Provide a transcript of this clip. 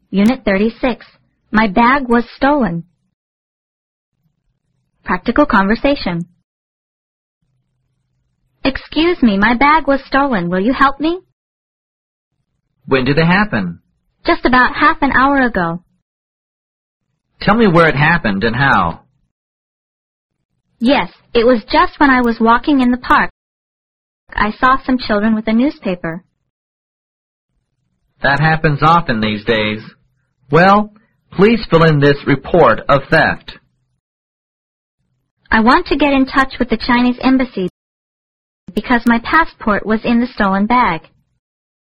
Unit 36. My bag was stolen. Practical conversation. Excuse me, my bag was stolen. Will you help me? When did it happen? Just about half an hour ago. Tell me where it happened and how. Yes, it was just when I was walking in the park. I saw some children with a newspaper. That happens often these days. Well, please fill in this report of theft. I want to get in touch with the Chinese embassy because my passport was in the stolen bag.